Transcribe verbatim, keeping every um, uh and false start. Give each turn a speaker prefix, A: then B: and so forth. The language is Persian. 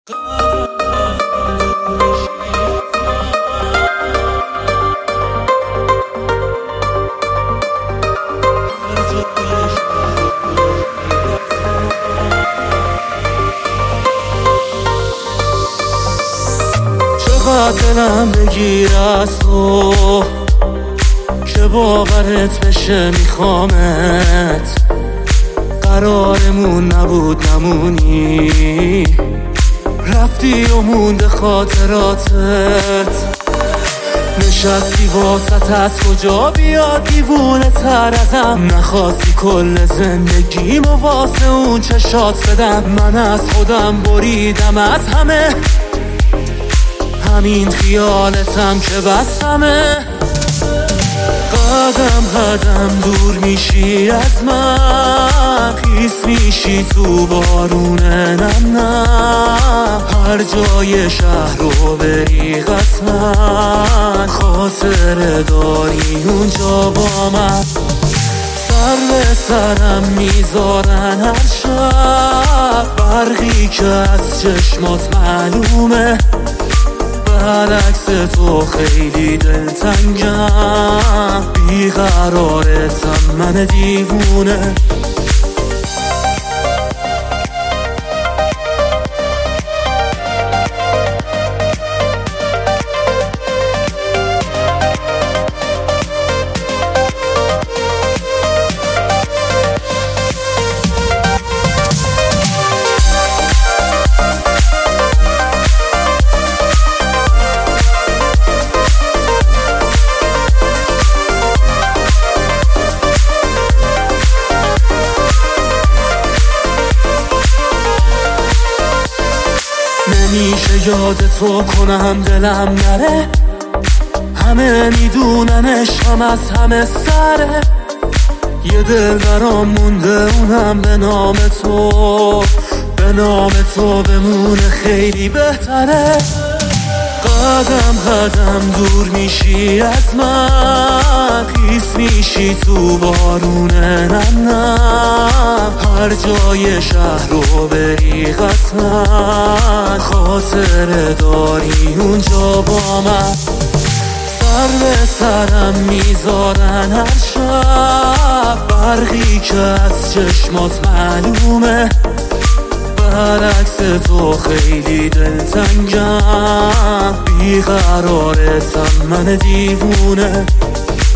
A: چقدر دلم بگیر از تو که باورت بشه میخوامت، قرارمون نبود نمونی، رفتی و مونده خاطراتت، نشستی واسط از کجا بیاد دیوونه تر ازم، نخواستی کل زندگیم و واسه اون چشات بدم، من از خودم بریدم از همه، همین خیالتم که بسمه، قدم قدم دور میشی از من، خیس میشی تو بارون نم نم، هر جای شهر رو بری قطعا خاطره داری اونجا با من، سر به سرم میذارن هر شب، برقی که از چشمات معلومه، برعکس تو خیلی دلتنگم، بیقرارتم من دیوونه. نمیشه یاد تو کنم دلم نره، همه میدونن عشقم از همه سره، یه دل برام مونده اونم به نام تو، به نام تو بمونه خیلی بهتره، قدم قدم دور میشی از من، خیس میشی تو بارون نم نم، هر جای شهر رو بری قطعا خاطره داری اونجا با من، سر به سرم میذارن هر شب، برقی که از چشمات معلومه، برعکس تو خیلی دلتنگم، بیقرارتم من دیوونه.